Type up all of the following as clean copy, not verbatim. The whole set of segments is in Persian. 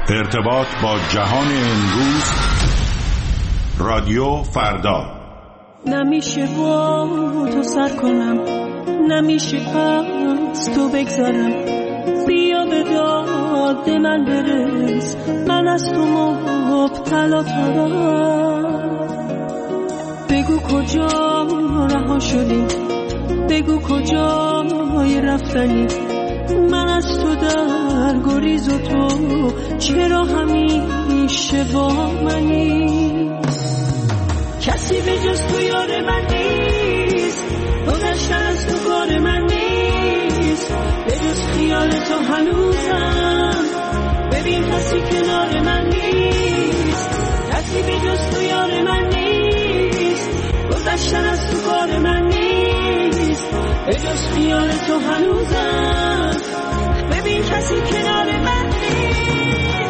ارتباط با جهان امروز. رادیو فردا. نمیشه با تو سر کنم، نمیشه از تو بگذارم. بیا به داد من برس، من از تو مبتلا ترم. بگو کجا رها شدی، بگو کجا رفتنی. من از تو در گریز و تو چرا همیشه با منی؟ کسی به جز تو یار من نیست، گذشتن از تو کار من نیست. به جز خیال تو هنوزم، ببین کسی کنار من نیست. کسی به جز تو یار من نیست، گذشتن از تو کار من نیست. به جز خیال تو هنوزم، ببین کسی کنار من نیست.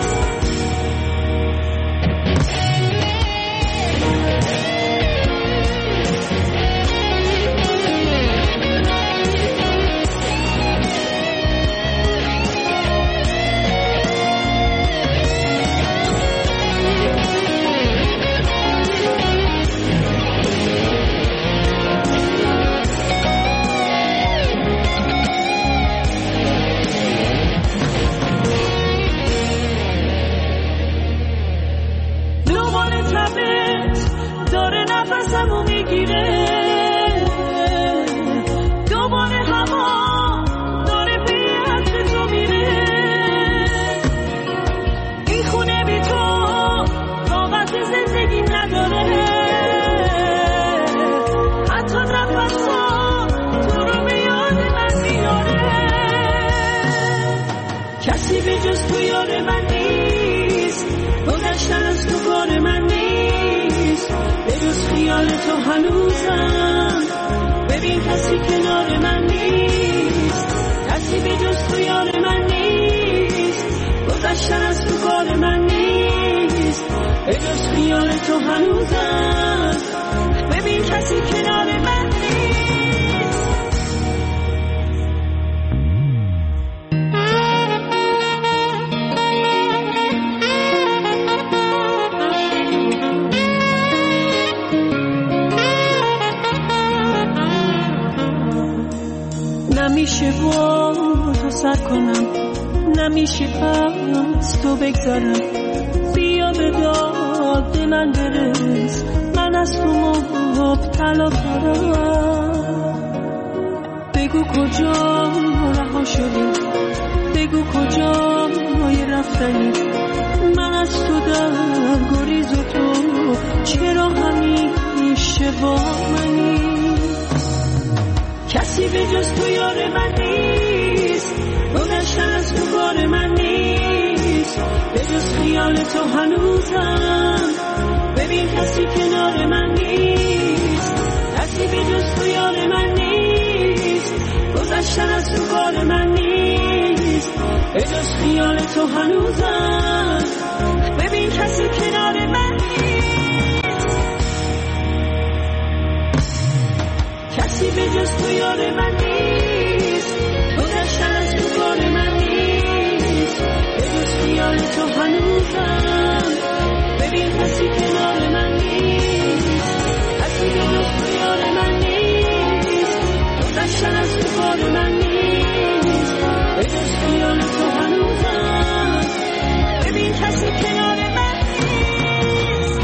داره نفسمو میگیره، دوباره هوا داره پی عطر تو میره. این خونه بی تو طاقت زندگی نداره، حتی نفسا تو رو به یاد من میاره. کسی به جز تو یار من نیست، گذشتن از تو کار من نیست. به جز خیال تو هنوزم، ببین کسی کنار من نیست. کسی به جز تو یار من نیست، گذشتن از تو کار من نیست. به جز خیال تو هنوزم، ببین کسی کنار من نیست. نمیشه با تو سر کنم، نمیشه از تو بگذارم. بیا به داد من برس، من از تو مبتلا ترم. بگو کجا رها شدی، بگو کجا رفتنی. من از تو در گریز و تو چرا همیشه با منی؟ کسی به جز تو یار من نیست، گذشتن از تو کار من نیست. به جز خیال تو هنوزم، ببین کسی کنار من نیست. کسی به جز تو یار من نیست، گذشتن از تو کار من نیست. به جز خیال تو هنوزم، ببین کسی کنار من نیست. کسی به جز تو یار من نیست، گذشتن از تو کار من نیست. به جز خیال تو هنوزم، ببین کسی کنار من نیست. کسی به جز تو یار من نیست، گذشتن از تو کار من نیست. به جز خیال تو هنوزم، ببین کسی کنار من نیست.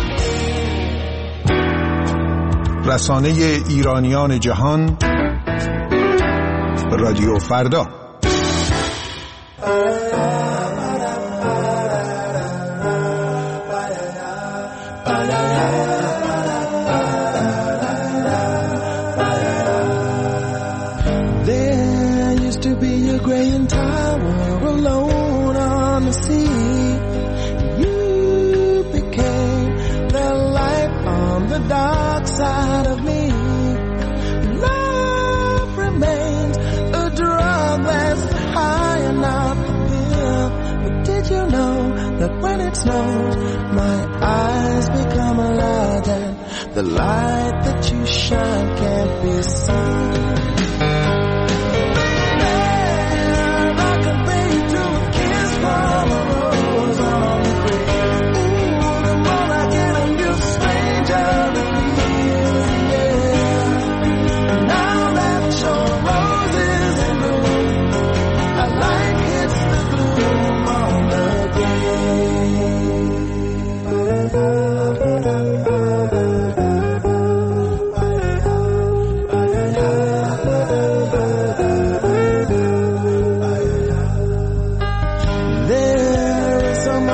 رسانه ایرانیان جهان، رادیو فردا. There used to be a graying tower alone on the sea. You became the light on the dark side of me. Love remains a drug that's high enough to feel. But did you know that when it snows, my eyes become alive and the light that you shine can't be seen? I can bring you to a kiss from a rose on a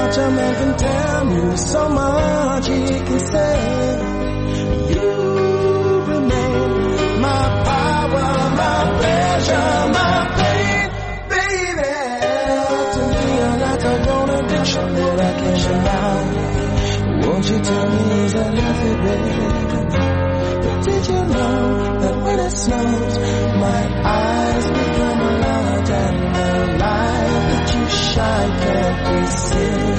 much a man can tell me, so much he can say. You remain my power, my pleasure, my pain, baby. To me you're like a grown addiction that I can't deny. Won't you tell me is that healthy, baby? But did you know that when it snows, my eyes become large and the light that you shine can't be seen?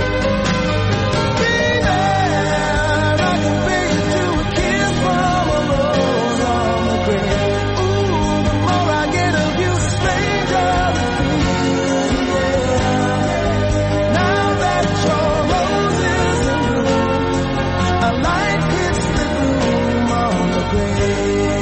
Baby, I can feel you to a kiss from a rose on the grave. Ooh, the more I get of you, the stranger the feel. Yeah. Now that your rose is in bloom, a light hits the gloom on the grave.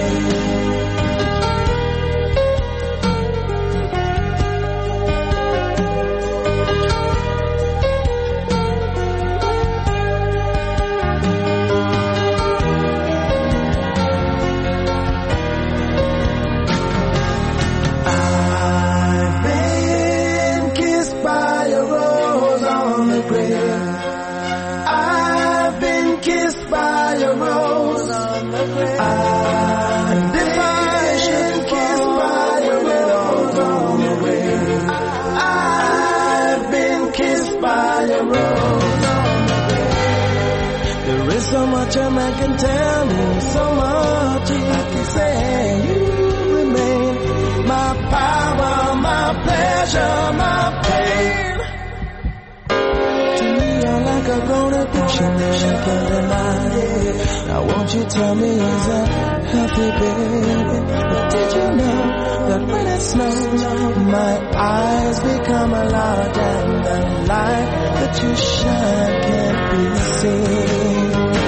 So much a man can tell me, so much he can say. You remain my power, my pleasure, my pain. To me you're like a grown addiction that I can't deny. Now won't you tell me is that healthy, baby? But did you know that when it snows, my eyes become large and the light that you shine can't be seen?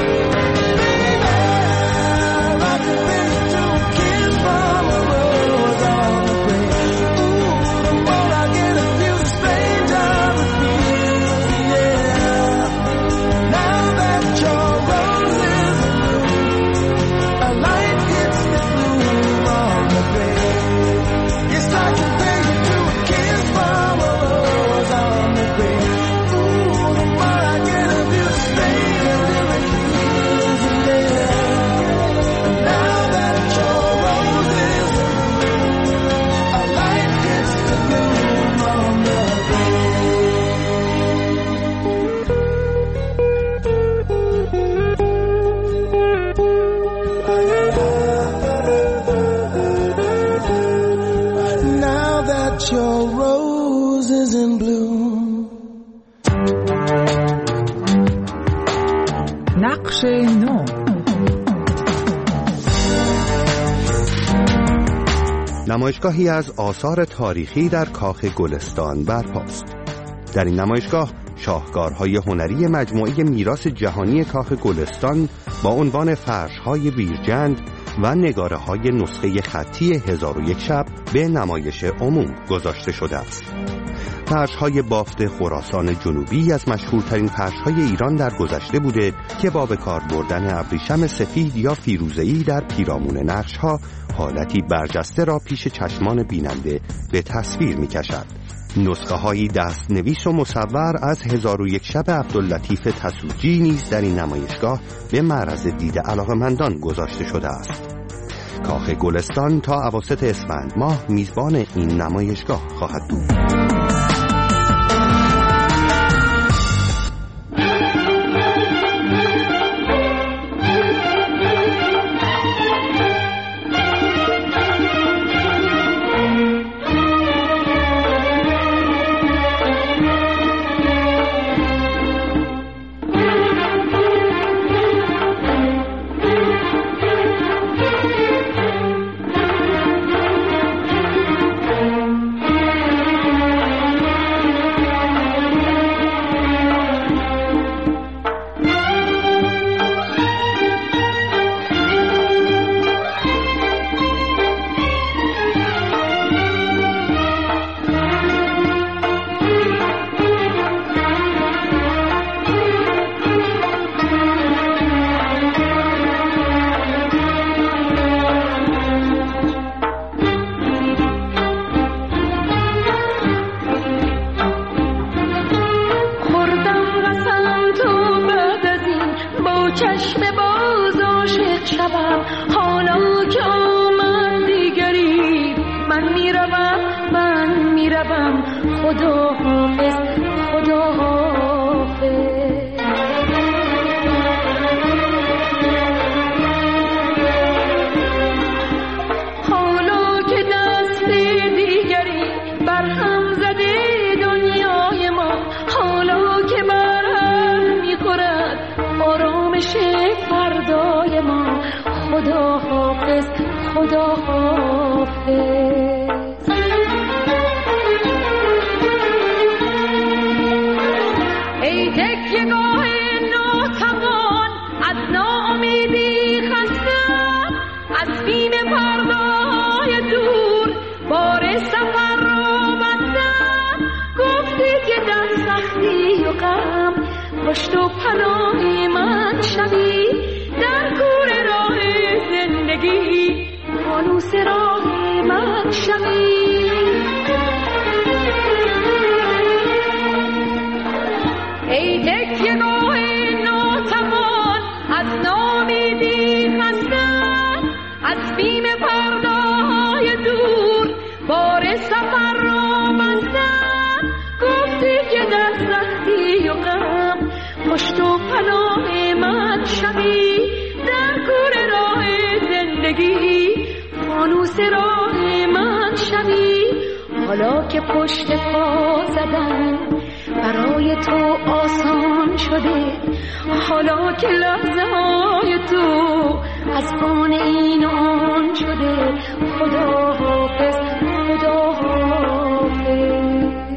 Your rose is in bloom. نقش نو. نمایشگاهی از آثار تاریخی در کاخ گلستان برپاست. در این نمایشگاه شاهکارهای هنری مجموعه میراث جهانی کاخ گلستان با عنوان فرش‌های بیرجند و نگاره‌های نسخه خطی 1001 شب به نمایش عموم گذاشته شده است. فرش‌های بافت خراسان جنوبی از مشهورترین فرش‌های ایران در گذشته بوده که با به کار بردن ابریشم سفید یا فیروزه‌ای در پیرامون نقش‌ها حالتی برجسته را پیش چشمان بیننده به تصویر می‌کشد. نسخه‌های دست‌نویس و مصور از 1001 شب عبداللطیف تسوجی نیز در این نمایشگاه به معرض دید علاقه‌مندان گذاشته شده است. کاخ گلستان تا اواسط اسفند ماه میزبان این نمایشگاه خواهد بود. چشم باز عاشق شوم، حالا که آمد دیگری من میروم خدا حافظ خدا حافظ. حالا که دست دیگری برهم زده دنیای ما، حالا که برهم میخورد آرامش فردای ما، خدا حافظ خدا حافظ. ای تکیه‌گاه ناتوان از ناامیدی خستم، از بیم فردای دور بار سفر را بستم. گفتی که در سختی و غم پشت و پناه من شوی، در کوره راه زندگی فانوس راه من شوی. ای تکیه‌گاه ناتوان از ناامیدی خستم، از بیم فردای دور بار سفر را بستم. گفتی که در سختی و غم پشت و پناه من شوی، در کوره راه زندگی فانوس راه من شوی. حالا که پشت پا زدن برای تو آسان شده، حالا که لحظه های تو از آن این و آن شده، خدا حافظ خدا حافظ.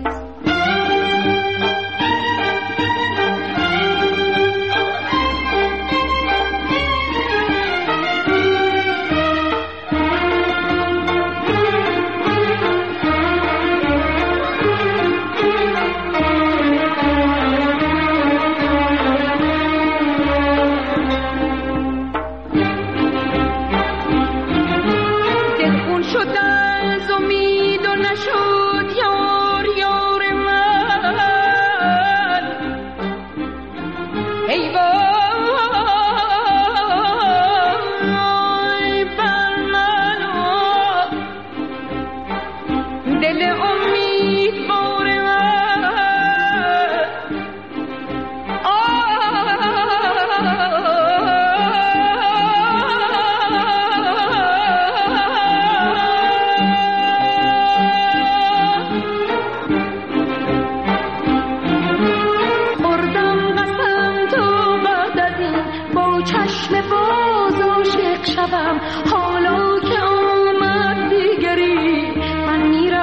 حالا که آمد دیگری من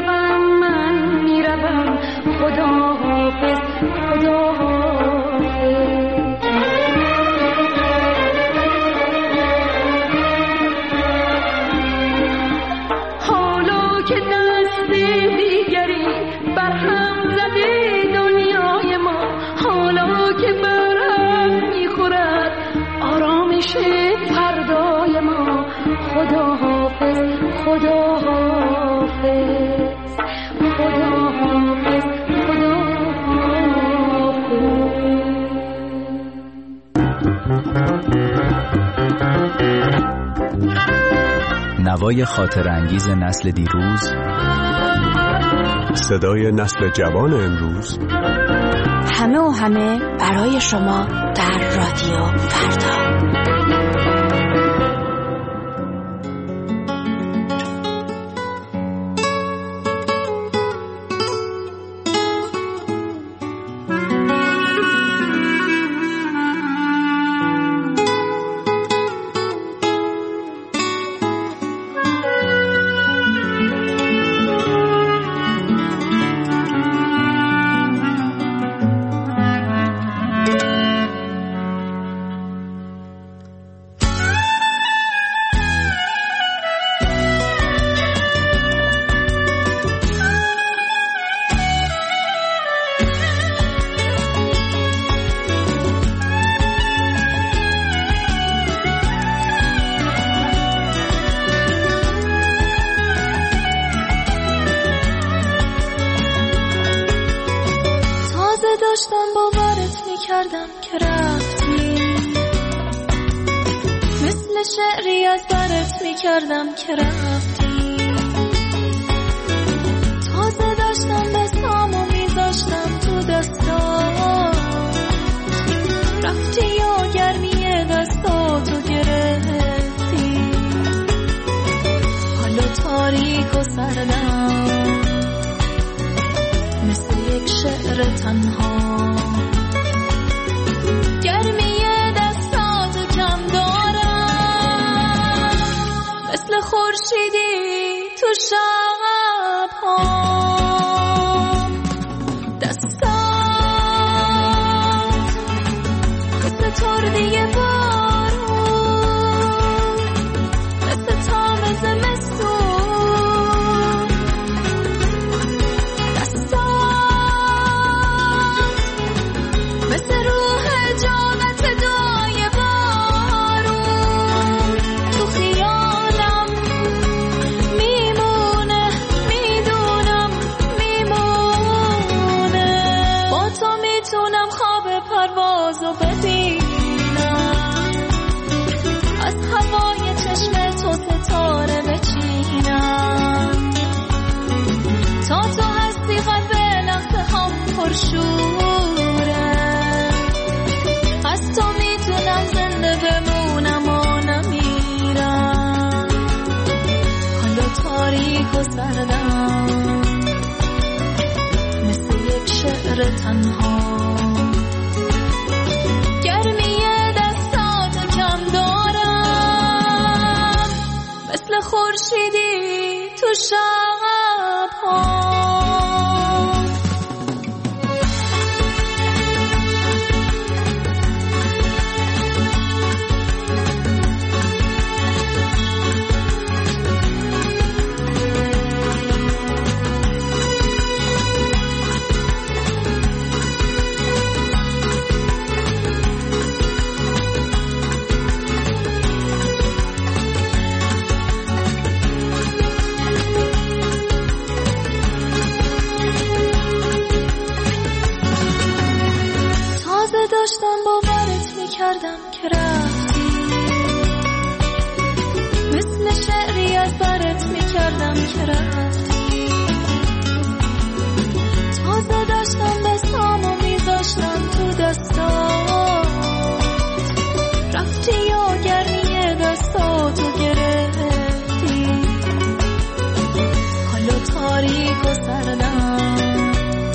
میروم خدا حافظ خدا حافظ. حالا که دست دیگری برهم زده دنیای ما، حالا که برهم میخورد آرامش فردای ما، خدا حافظ خدا حافظ خدا حافظ خدا حافظ. نوای خاطر انگیز نسل دیروز، صدای نسل جوان امروز، همه و همه برای شما در رادیو فردا. داشتم باورت میکردم که رفتی، مثل شعری از برت میکردم که رفتی، تازه داشتم دستامو میذاشتم تو دستام، رفتی یا گرمی دستاتو گرفتی، حالا تاریک و سردم مثل یک شعر تنها، گرمی دستاتو کم دارم مثل خورشیدی تو شب‌ها، دستات مثل تردی بارون، مثل تام زمستون، دستات مثل روح جامت دعای بارون، تو خیالم میمونه، میدونم میمونه، با تو میتونم خواب پروازو ببینم، از هوای چشم تو ستاره بچینم، تا تو هستی قلب لحظه هم پرشوره، از تو میتونم زنده بمونم و نمیرم، حالا تاریک و سردم مثل یک شعر تنها، گرمی دستاتو کم دارم مثل خورشیدی تو شب‌ها. داشتم باورت میکردم که رفتی، مثل شعری از برت میکردم که رفتی، تازه داشتم دستامو میذاشتم تو دستات، رفتی یا گرمی دستاتو گرفتی، حالا تاریک و سردم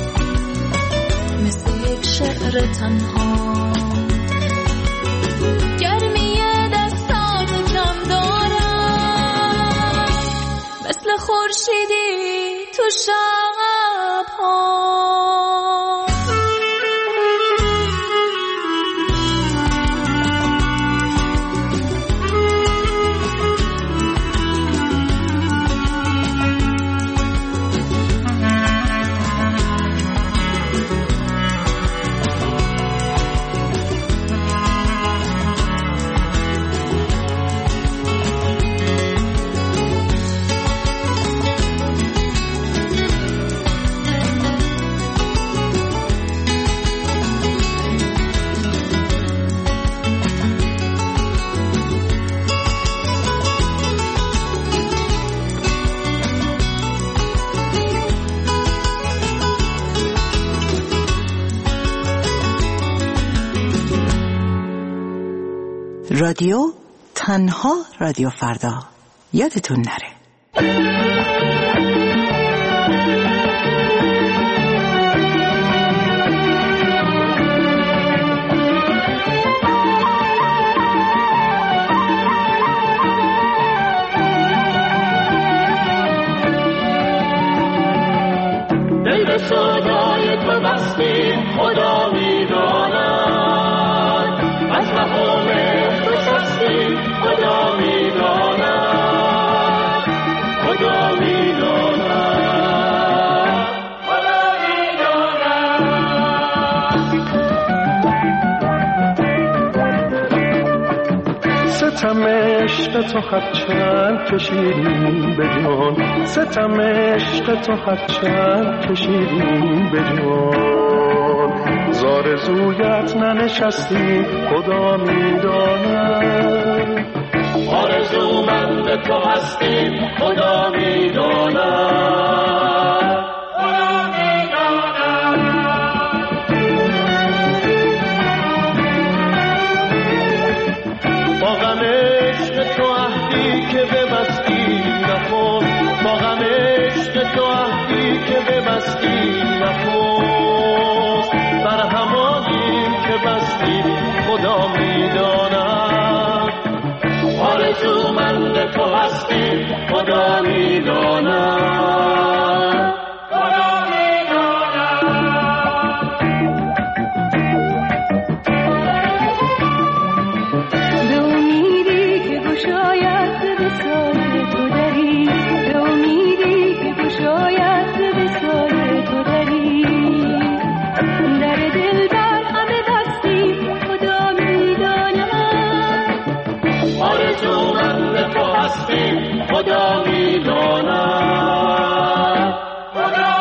مثل یک شعر تنها، گرمی دستاتو کم دارم مثل خورشیدی تو شب‌ها. رادیو تنها رادیو فردا، یادتون نره. دل به صدای تو بستی خدا میداند، از مقام تو شستی خدا میداند، خدا میداند، خدا میداند. ستم عشق تو هرچند کشیدیم به جان، ستم عشق تو هرچند کشیدیم به جان، زارزویت ننشستی خدا میداند، آرزومند تو هستیم خدا میداند، خدا میداند. با غم عشق تو عهدی که ببستی نکن، با غم عشق تو عهدی که ببستی نکن، بر همانیم که بستی خدا میداند. آرزومند تو هستیم خدا میداند، خدا میداند. به امیدی که گشاید به سایه تو دری، به امیدی که گشاید به سایه تو دری، در دل بر همه بستی خدا میداند. آرزومند تو هستیم خدا میداند، خدا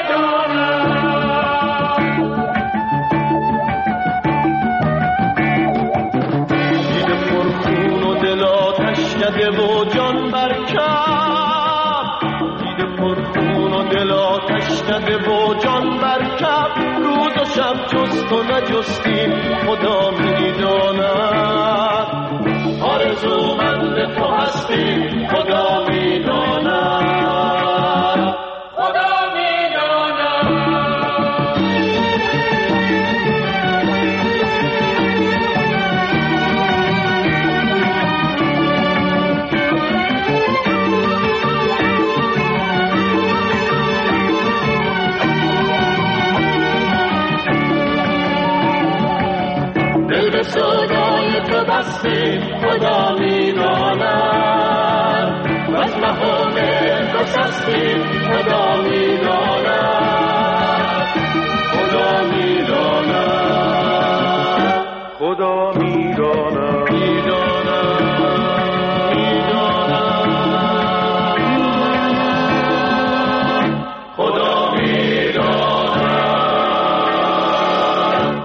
میداند. دیده پرخون و دل آتش کده و جان برکب، دیده پرخون و دل آتش کده و جان برکب، روز و شب جست و نجستیم خدا میداند. آرزومند تو هستیم خدا میداند، خدا میداند. دل به سودای تو بسته خدا میداند، و از مهام تو سستی خدا میداند، خدا میداند، خدا میداند، میداند، میداند، خدا میداند.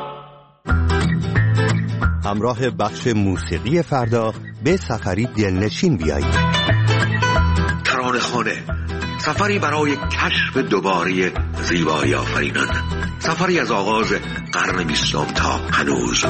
همراه بخش موسیقی فردا به سفری دلنشین بیایید. ترانه‌خانه، سفری برای کشف دوباره زیبایی آفرینان، سفری از آغاز قرن 20 تا هنوز.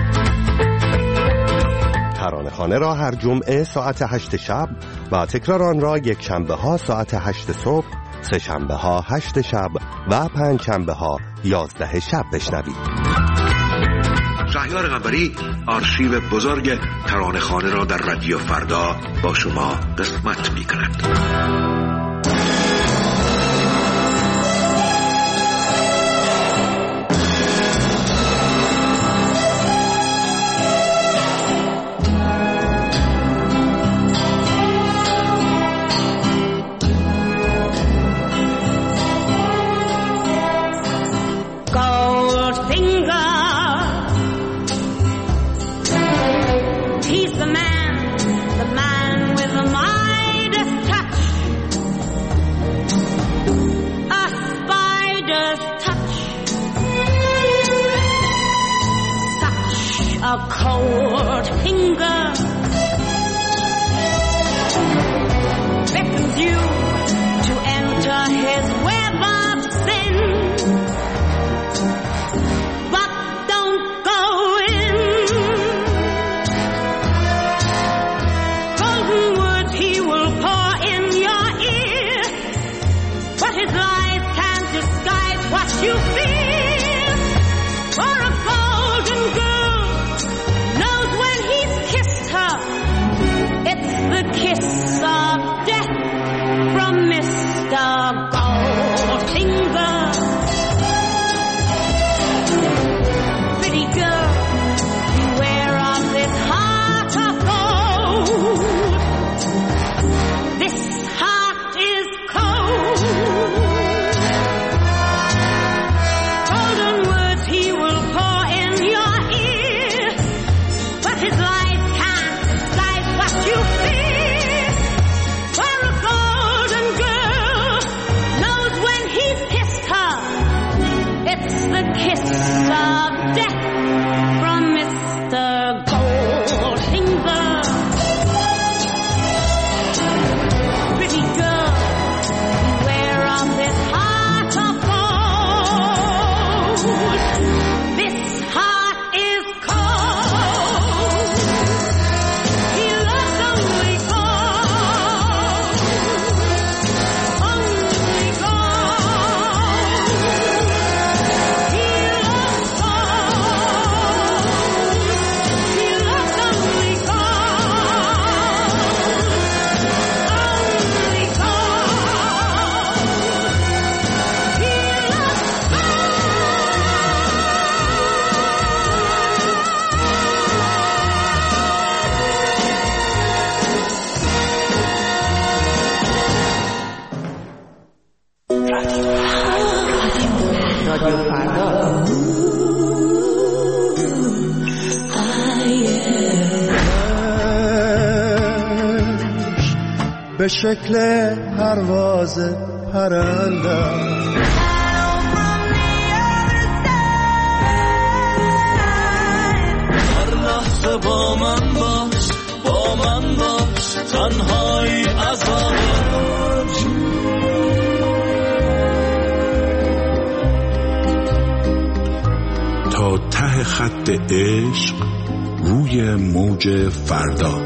ترانه‌خانه را هر جمعه ساعت 8 شب و تکرار آن را یک شنبه ها ساعت 8 صبح، سه شنبه ها 8 شب و پنج شنبه ها 11 شب بشنوید. شهریار قنبری آرشیو بزرگ ترانه‌خانه را در رادیو فردا با شما قسمت می‌کند. A cold finger beckons you to enter his web of sin, but don't go in. Golden words he will pour in your ear, but his lies can't disguise what you feel. For a golden girl knows when he's kissed her, it's the kiss of death from فردا. به شکل پرواز پرنده هر لحظه با من باش، با من باش، تنهایی عذاب. تا ته خط عشق روی موج فردا.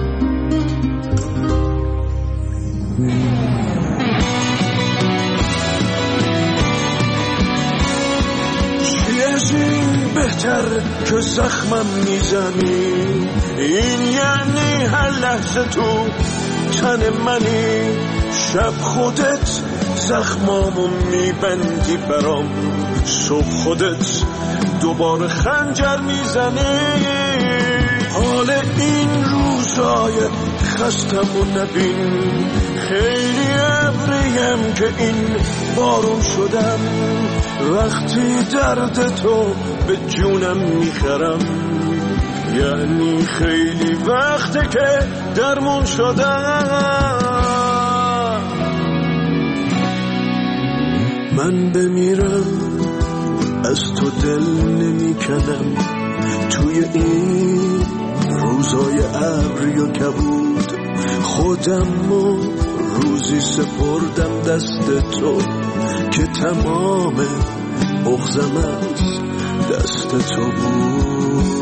بهتر که زخمم میزنی، این یعنی هر لحظه تو تن منی. شب خودت زخمامو میبندی برام، صبح خودت دوباره خنجر میزنی. حال این روزای خستمو نبین، خیلی ابریم که این بارون شدم. وقتی درد تو به جونم میخرم، یعنی خیلی وقته که درمون شدم. من بمیرم از تو دل نمیکنم، توی این روزای ابری و کبود خودمو روزی سپردم دست تو که تمام بغضم از دست تو بود.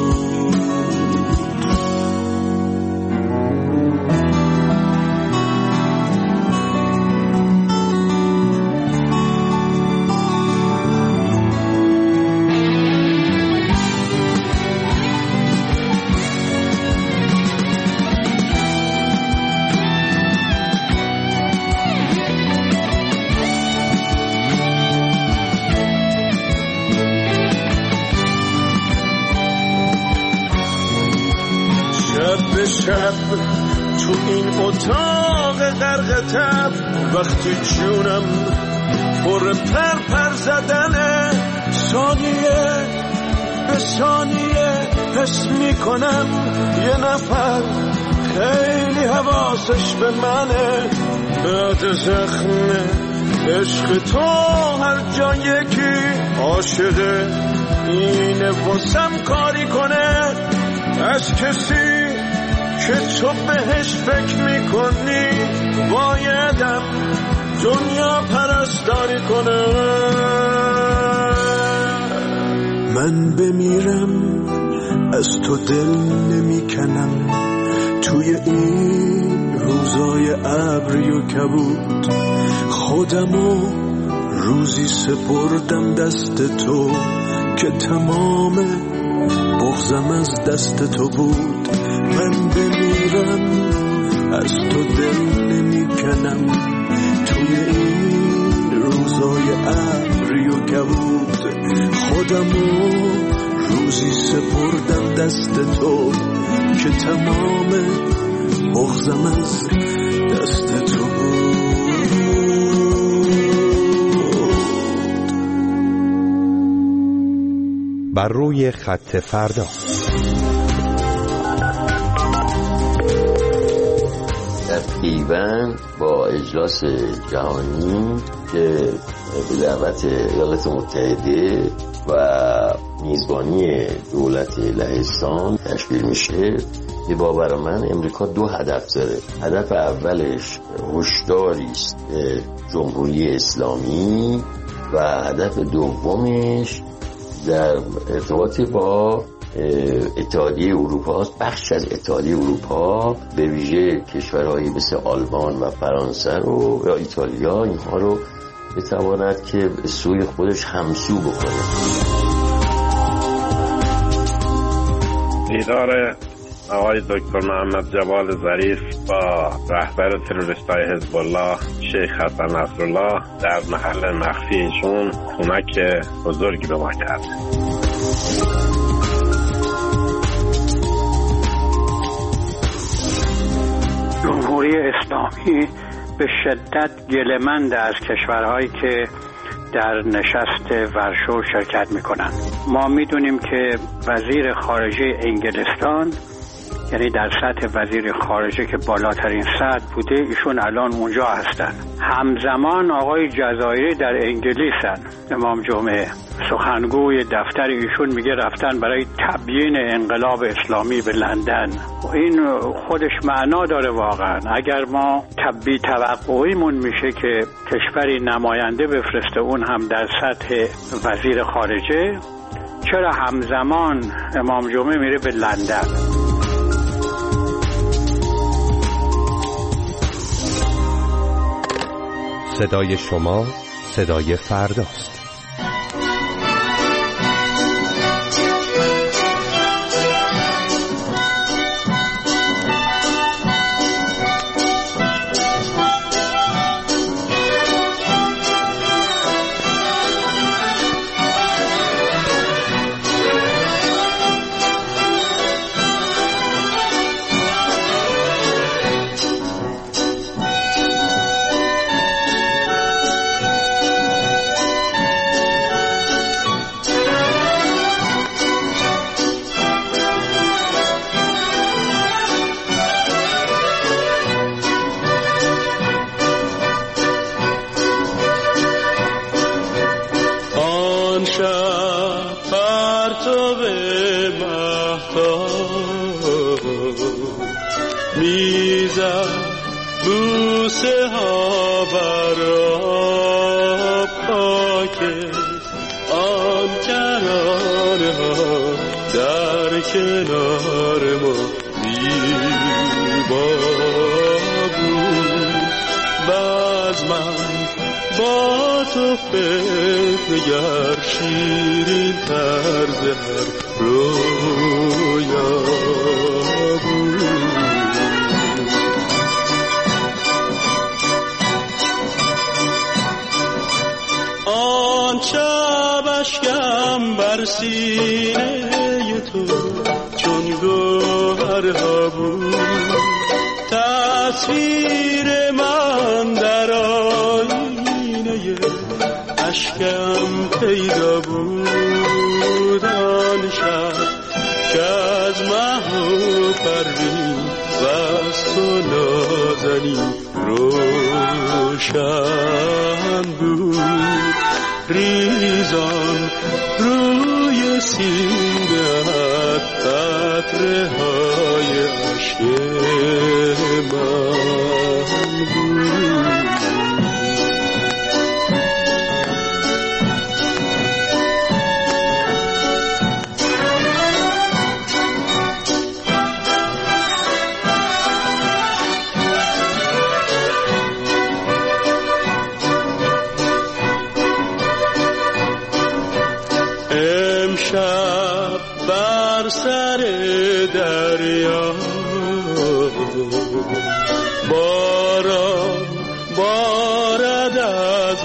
شب تو این اتاق غرق تب، وقتی جونم پر پر زدنه، ثانیه به ثانیه حس میکنم یه نفر خیلی حواسش به منه. بعد زخم عشق تو هر جا یکی عاشقه، اینه واسم کاری کنه از کسی که تو بهش فکر میکنی. بایدم دنیا پرستاری کنه. من بمیرم از تو دل نمیکنم، توی این روزای ابری و کبود خودمو روزی سپردم دست تو که تمام بغضم از دست تو بود. من بمیرم از تو دل نمیکنم، توی این روزای ابری و کبود خودمو روزی سپردم دست تو که تمام بغضم از دست تو بود. بر روی خط فردا. در پیوند با اجلاس جهانی که به دعوت ایالات متحده و میزبانی دولت لهستان تشکیل میشه، که باور من امریکا دو هدف داره. هدف اولش هشداری است به جمهوری اسلامی و هدف دومش در ارتباط با اتحادیه اروپا است. بخش از اتحادیه اروپا به ویژه کشورهایی مثل آلمان و فرانسه رو یا ایتالیا، اینها رو بتواند که به سوی خودش همسو بکنه. دیدار آقای دکتر محمد جواد ظریف با رهبر تروریستای حزب الله شیخ حسن نصرالله در محل مخفی ایشون کمک بزرگی به ما کرد. جمهوری اسلامی به شدت گله‌مند از کشورهایی که در نشست ورشو شرکت میکنن. ما میدونیم که وزیر خارجه انگلستان، یعنی در سطح وزیر خارجه که بالاترین سطح بوده، ایشون الان اونجا هستن. همزمان آقای جزایری در انگلیسن. امام جمعه سخنگوی دفتر ایشون میگه رفتن برای تبیین انقلاب اسلامی به لندن. این خودش معنا داره واقعا. اگر ما توقعیمون میشه که کشوری نماینده بفرسته، اون هم در سطح وزیر خارجه، چرا همزمان امام جمعه میره به لندن؟ صدای شما صدای فرداست. بوسه ها برا پاکت، آن کرانه ها در کنار ما زیبا بود. باز من با تو فکر نگر، شیرین طرز هر رویا بود. شب اشکم بر سینه تو چون گوهرها بود، تصویر من در آینه اشکم پیدا بود. آن شب که از مه و پروین و از تو نازنین روشن بود. ریزان روی سینه‌ات قطره های عشق من بود. امشب بر سر دریا باران بارد از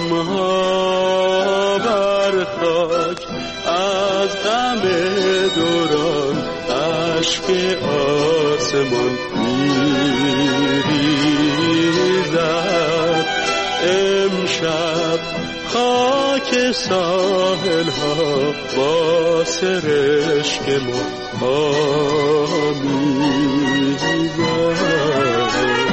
غمها بر خاک، از غم دوران اشک آسمان میریزد. امشب خاک ساحل ها با سرشک ما آمیزد.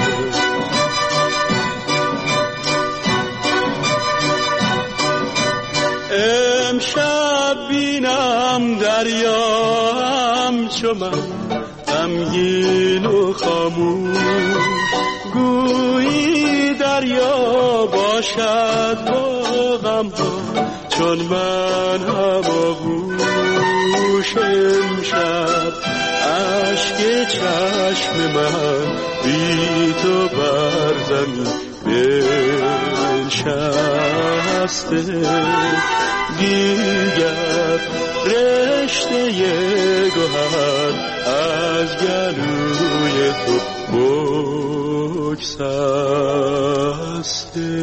امشب بینم دریا همچو من غمگین و خاموش، گویی دریا باشد با غم ها چون من هماغوش. امشب اشک چشم من بی تو بر زمین بنشسته، دیگر رشته گوهر از گلوی تو بگسسته.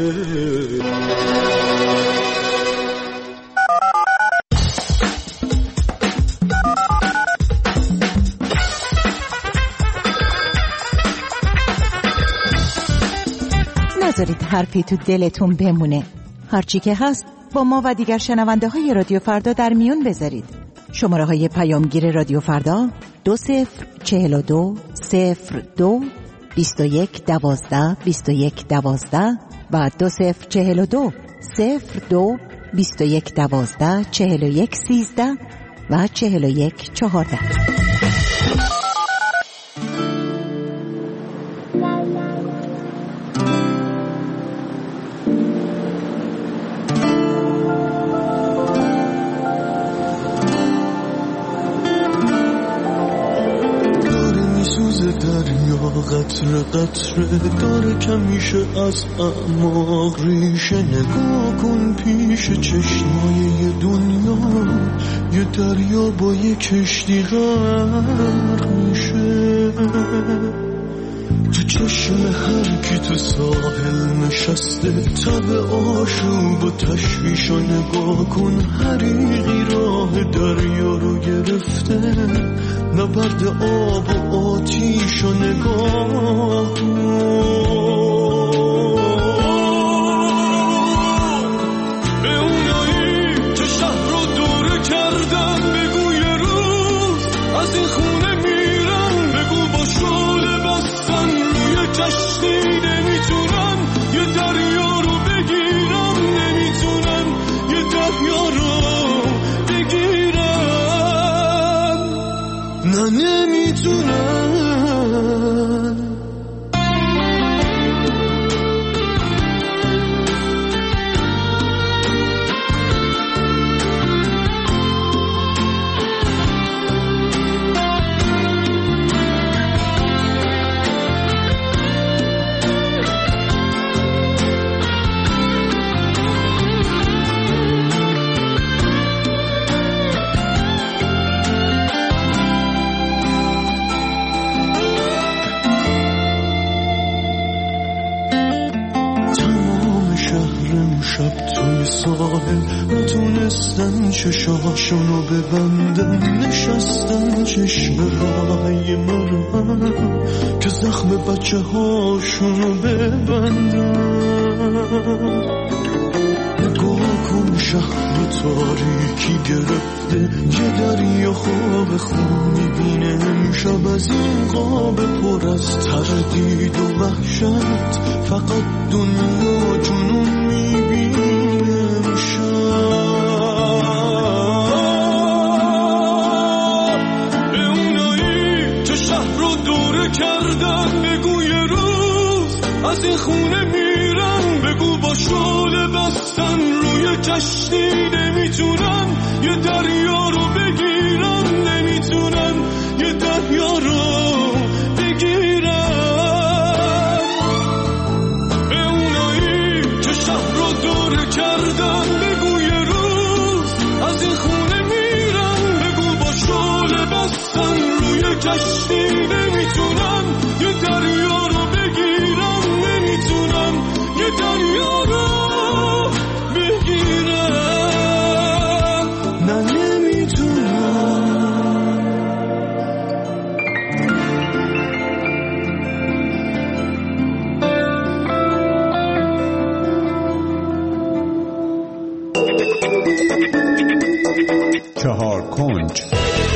نذارید حرفی تو دلتون بمونه. هرچی که هست با ما و دیگر شنونده های رادیو فردا در میون بذارید. شماره های پیامگیر رادیو فردا 2042 02 21 12 21 12 و 2042 02 21 12 41 13 و 41 14. قطره قطره داره کمیشه از اعماق ریشه. نگاه کن پیش چشمای یه دنیا، یه دریا با یه کشتی غرق میشه. تو چشم هر کی تو ساحل نشسته، تب آشوب و تشویشو نگاه کن. حریقی راه دریا رو گرفته، نبرد آب و آتیشو نگاه کن. به اونایی که شهر رو دوره کردن بگو یه روز از این خونه میرن. بگو با شعله بستن روی کشتی نمیتونن یه دریا رو بگیرن. نمیتونن یه دریا رو بگیرن. نه نمیتونن. نتونستن چشاشونو ببندن، نشستن چشم رای مرم که زخم بچه هاشونو ببندن. نگاه کن شهر تاریکی گرفته، یه دریا خواب خون میبینه امشب. از این قاب پر از تردید و وحشت، فقط دنیا جنون میبینه. کردن بگو یه روز از این خونه میرن. بگو با شعله بستن روی کشتی نمیتونن یه دریا رو بگیرن. نمیتونن یه دریا رو بگیرن. به اونایی که شهر رو دوره کردن بگو یه روز از این خونه میرن. بگو با شعله بستن روی کشتی نمیتونن یه دریا رو بگیرن. نمیتونن یه دریا رو بگیرن. نه نمیتونن. چهار کنج.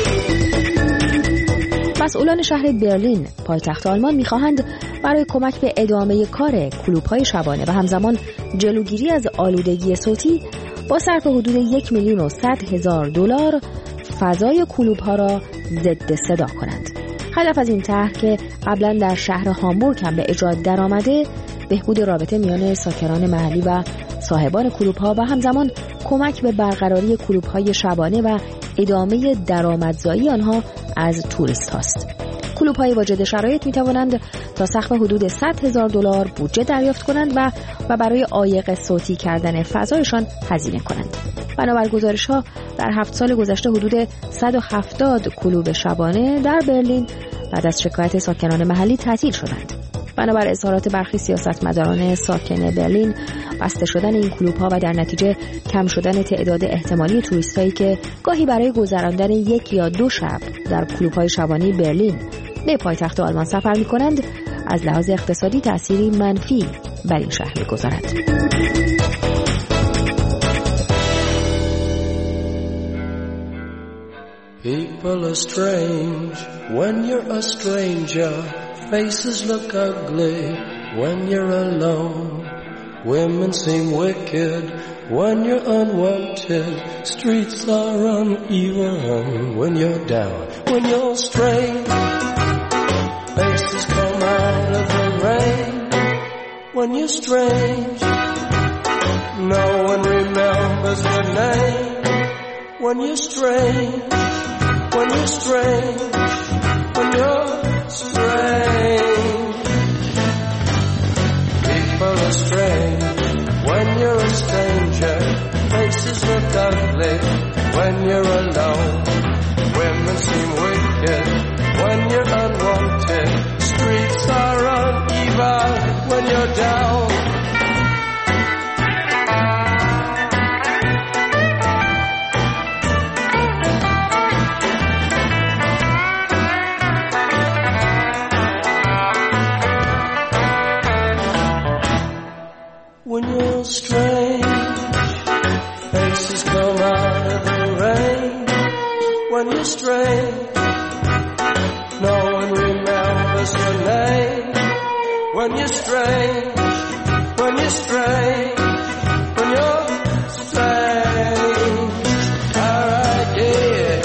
مسئولان شهر برلین پایتخت آلمان می‌خواهند برای کمک به ادامه کار کلوب‌های شبانه و همزمان جلوگیری از آلودگی صوتی با صرف حدود 1,100,000 دلار فضای کلوب‌ها را ضد صدا کنند. هدف از این طرح که قبلا در شهر هامبورگ هم به اجرا درآمده، بهبود رابطه میان ساکنان محلی و صاحبان کلوب‌ها و همزمان کمک به برقراری کلوب‌های شبانه و ادامه درآمدزایی آنها از توریست هاست. کلوب‌های واجد شرایط می‌توانند تا سقف حدود 100,000 دلار بودجه دریافت کنند و برای عایق صوتی کردن فضایشان هزینه کنند. بنابر گزارش‌ها در 7 سال گذشته حدود 170 کلوب شبانه در برلین بعد از شکایت ساکنان محلی تعطیل شدند. بنابر اظهارات برخی سیاستمداران ساکن برلین، بسته شدن این کلوب‌ها و در نتیجه کم شدن تعداد احتمالی توریستایی که گاهی برای گذراندن 1 یا 2 شب در کلوب‌های شبانه برلین به پایتخت آلمان سفر می‌کنند، از لحاظ اقتصادی تأثیری منفی بر این شهر می‌گذارد. People are strange when you're a stranger. Faces look ugly when you're alone. Women seem wicked when you're unwanted. Streets are uneven when you're down. When you're strange, faces come out of the rain. When you're strange, no one remembers your name. When you're strange, when you're strange, when you're strange. People are strange when you're a stranger. Faces look ugly when you're alone. Women seem wicked when you're unwanted. Streets are uneven when you're down. When you're strange, faces come out of the rain. When you're strange, no one remembers your name. When you're strange, when you're strange, when you're strange. Alright, yeah.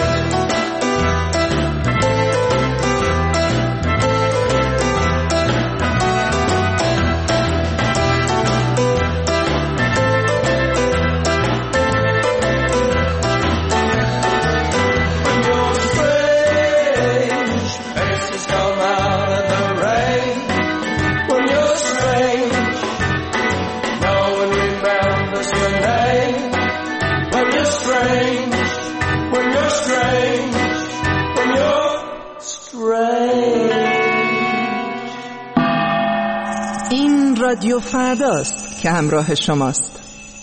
این رادیو فرداست که همراه شماست.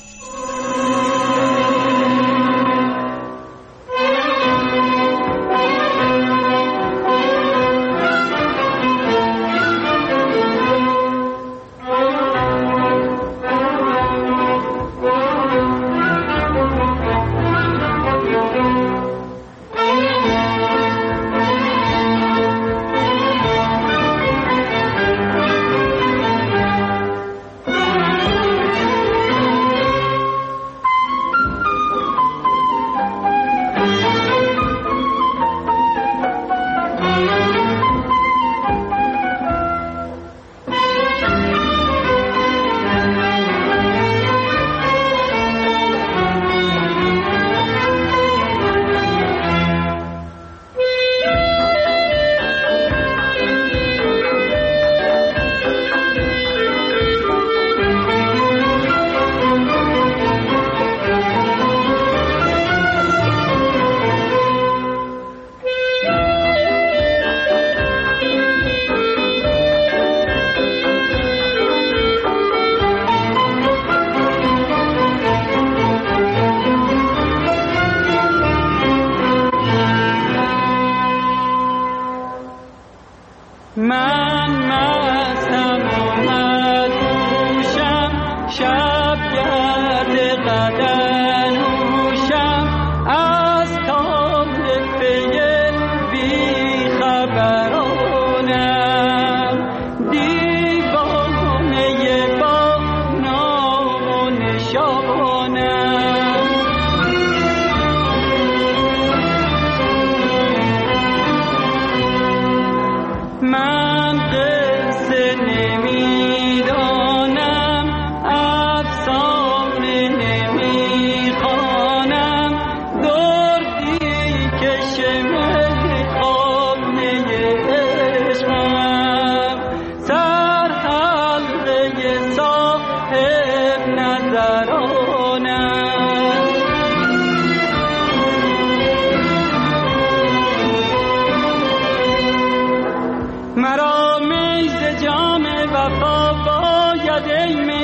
مرا میز جام وفا باید ای می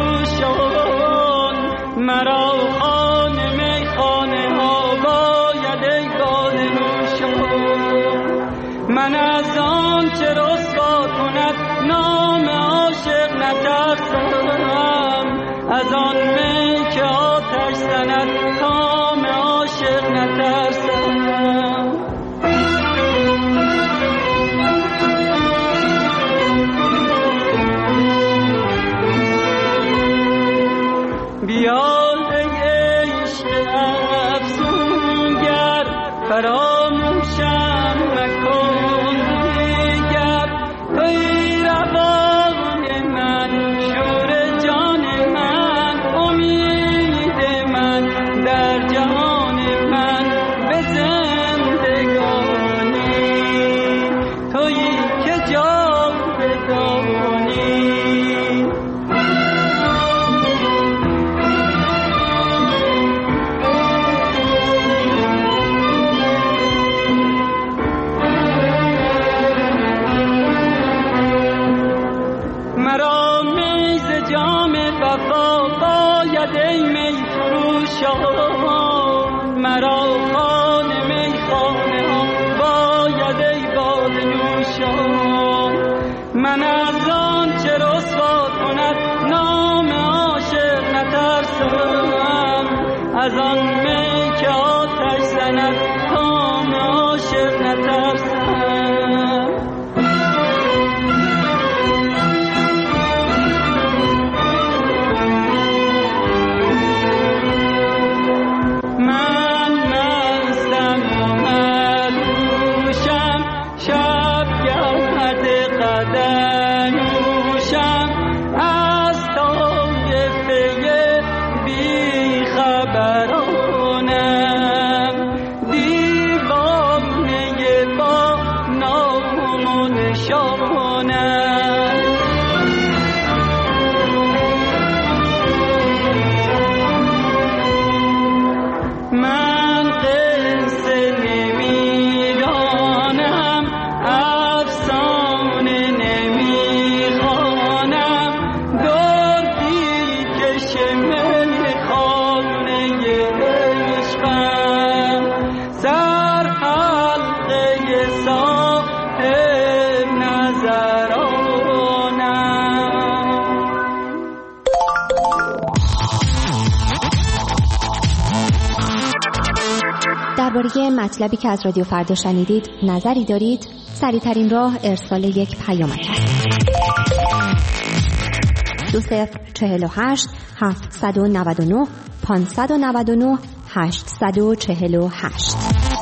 فروشان، مرا خانه می خانه ها باید ای باده نوشان. من از آن چه رسوا کند نام عاشق نترسم، از آن می که آتش زند کام عاشق نترسم. فراموشم مکن دیگر، توی روان من، شور جان من، امید من در جهان من، به زندگانی تویی که جاودانی. مرا میز جام وفا باید ای می فروشان، مرا خانه می خانه ها باید ای باده نوشان. من از آن چه رسوا کند نام عاشق نترسم، از آن می که آتش زند کام عاشق نترسم. من مستم و مدهوشم، شب گرد قدنوشم، از طایفه بیخبرانم، دیوانه با نام و نشانم. من قصه نمیدانم، افسانه نمیخوانم، دردی که شمل خانه عشقم، سر حلقه صاحب نظرانم. درباره مطلبی که از رادیو فردا شنیدید نظری دارید؟ سریع‌ترین راه ارسال یک پیامک است. 2048 799 599 848.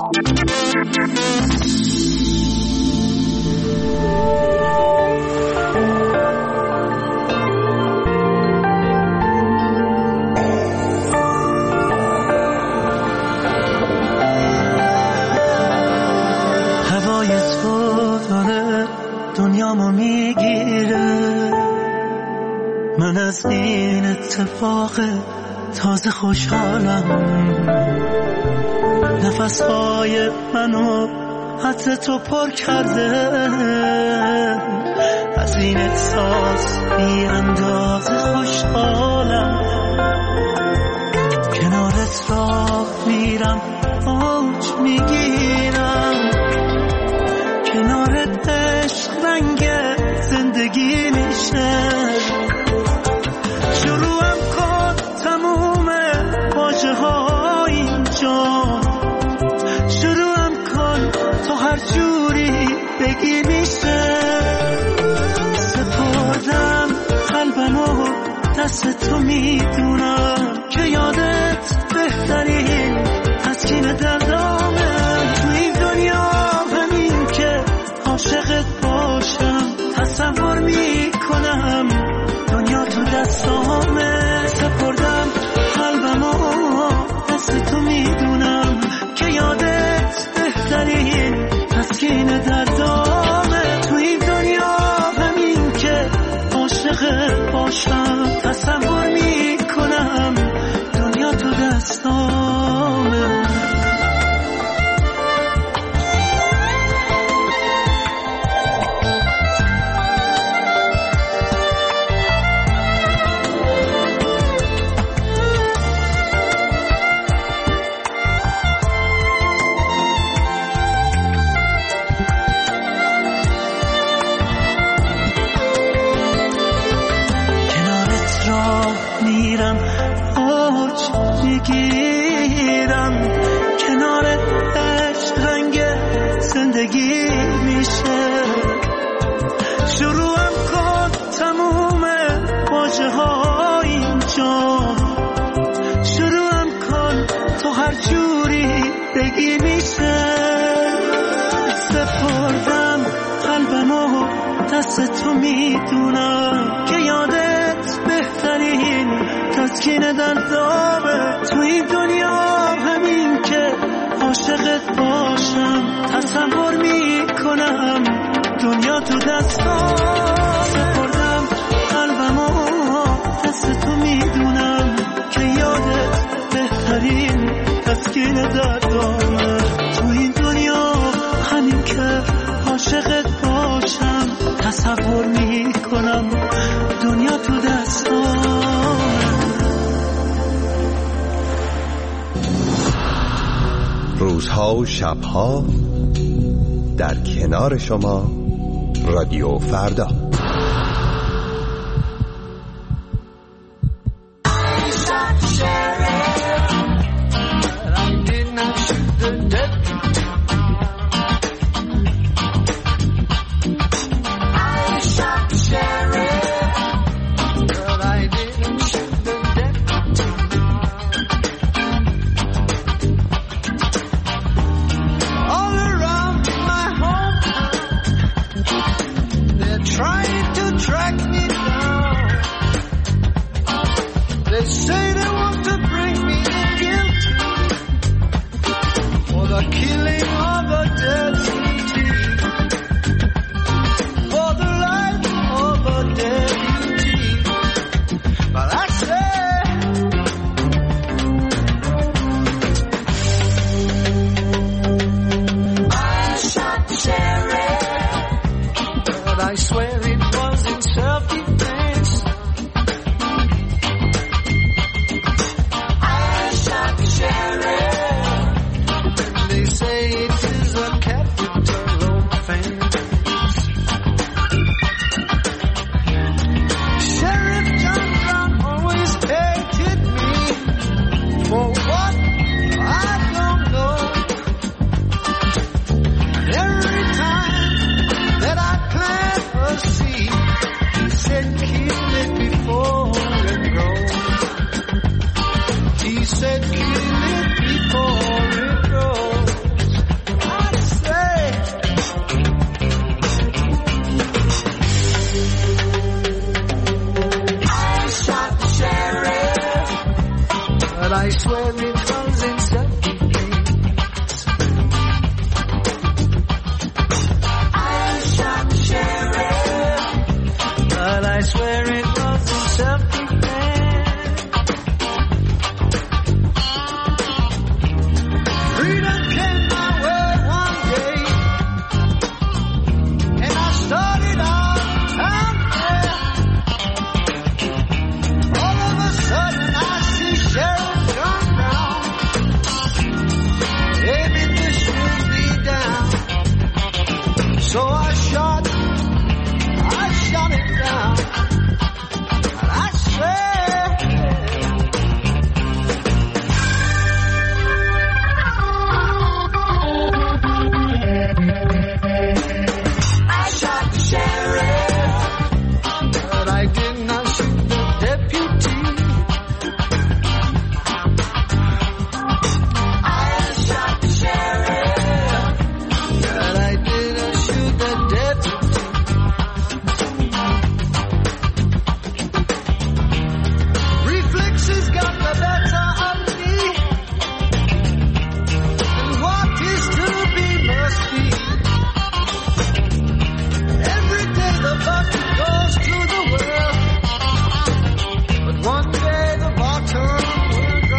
هوای تو داره دنیامو میگیره، من از این اتفاق تازه خوشحالم. نفسهای منو حتی تو پر کرده، از این احساس بی اندازه خوشحالم. کنارت راه میرم اوج میگیرم، کنارت عشق رنگ زندگی میشه. شروعم کن تموم واژه ها اینجا، شروعم کن تو هر جوری بگی میشه. سپردم قلبمو دست تو، میدونم که یادت بهترین تسکین دردامه. تو این دنیا همین که عاشقت باشم، تصور میکنم دنیا تو دستامه. سپردم قلبمو دست تو، میدونم که یادت بهترین تسکین دردامه. تو این دنیا همین که عاشقت باشم، تصور میکنم دنیا تو دستامه. میرم اوج میگیرم، کنار عشق رنگ زندگی میشه. شروعم کن تموم واژه ها اینجا، شروعم کن تو هر جوری بگی میشه. دست تو میدونم که یادت بهترین تسکین دردامه تو این دنیا، همین که عاشقت باشم تصور میکنم دنیا تو دستام سپردم قلبمو دست تو میدونم که یادت بهترین تسکین دردامه تو این دنیا، همین که عاشقت باشم تصور میکنم دنیا تو دستام. روزها و شبها در کنار شما رادیو فردا.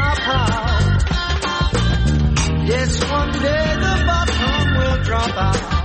One day the bottom will drop out.